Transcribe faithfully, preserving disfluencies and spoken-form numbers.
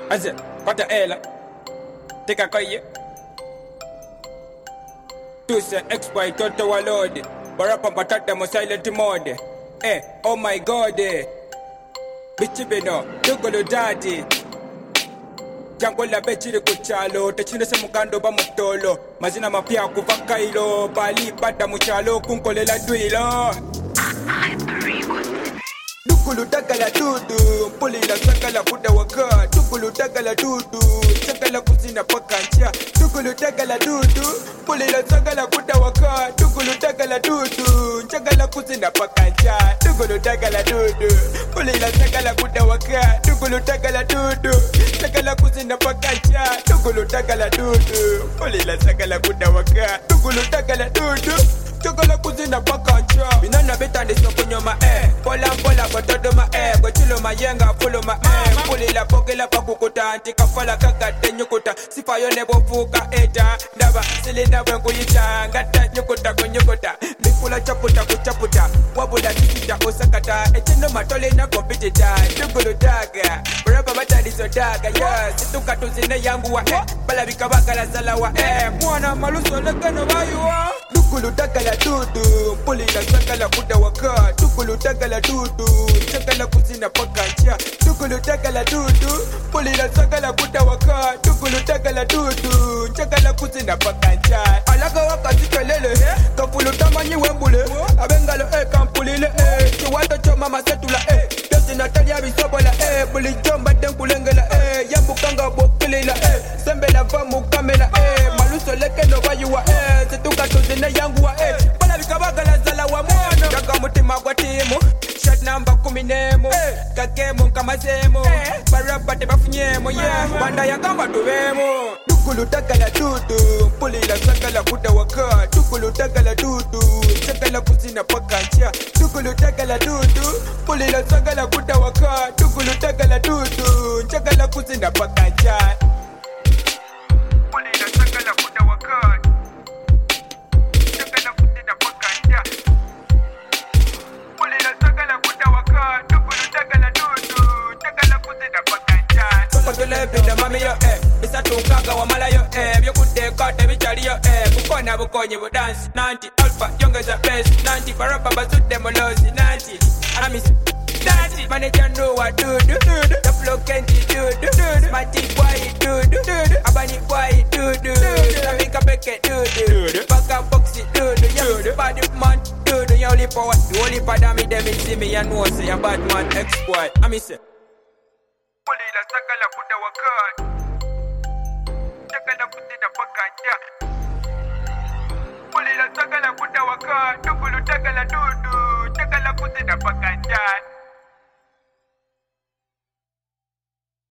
Aze, pata ela. Tika koye. Tu se exploit toto walode. Barapa patata mo silent mode. Eh, oh my god. Eh. Bichibino, dugolo daddy. Jango la bechiri kuchalo, techine se mukando ba mutolo. Mazina mapia kuvaka ilo, bali bada muchalo kunkolela duilo. Dukulu takala dudu, puli la sakala kuda waka. Dukulu takala dudu, sakala kusina pakancha. Dukulu takala dudu, puli la sakala kuda waka. Dukulu takala dudu, sakala kusina pakancha. Dukulu takala dudu, puli la sakala kuda waka. Dukulu takala dudu, sakala kusina pakancha. Dukulu takala dudu, puli la sakala kuda waka. Dukulu takala dudu. Chokola kuzina pakancha. Binana betande sokunyo ma eh. Pola pola botodo ma eh. Bochilo ma yenga fulo ma eh. Puli la poke la pakukuta. Antika fala kakate nyukuta. Sifa yone bofuka eta. Ndaba silina wengu yita. Ngata nyukuta kunyukuta. Mikula chaputa kuchaputa. Wabula tikita osakata. Echendo matole na kompitita. Chukulu daga. Baraba batali so daga. Yeah. Situka tuzine yangu wa eh. Bala bikabaka la sala wa eh. Mwana maluso lekano bayuwa. Dukulu takala dudu, puli la sakala kuda waka. Dukulu takala dudu, sakala kusina pakancha. Dukulu takala dudu, puli la sakala kuda waka. Dukulu takala dudu, sakala kusina pakancha. Alaka waka sikelele, kapulu tamanyi wembule. Abengalo eh kampulile eh, chiwato choma masetula eh. Desi Natalia bisobola eh, puli chomba denkulengela eh. Yambukanga bokilila eh, sembela vamu kamela eh. Maluso leke no bayuwa eh, situka tuzine yangu wa eh. Bala bikabaga la zala wa mwana. Daga mutima kwa timu, shot number kuminemo eh. Kakemo nkamazemo eh. Baraba te bafunyemo yeah. Banda ya kamba tuwemo. Dukulu takala dudu, puli la sakala kuda waka. Dukulu takala dudu, sakala kusina pakancha. Dukulu takala dudu, puli la sakala kuda waka. Dukulu takala dudu, sakala kusina pakancha. Puli la sakala kuda waka. Sakala kusina pakancha. Puli la sakala kuda waka. Dukulu takala dudu, sakala kusina pakancha. Pakatule pida mami yo eh. Bisa tunkaga wa mala yo eh. Byokude kote bichari yo eh. Bukona bukonye bu dance. Nanti alpha yongeza best. Nanti baraba basude molosi. Nanti amis Nanti manager know what do do do. The flow kenti do do do. Smarty boy do do do. Abani boy do do. Samika beke do do. Baka boxy do do. Yeah, bad man do do. You only power. You only pada me dem see me and know say a bad man ex-boy. I miss it. Puli la sakala kuda wakat. Sakala kuda pakanja. Puli la sakala kuda wakat. Dukulu takala dudu. Sakala kuda pakanja.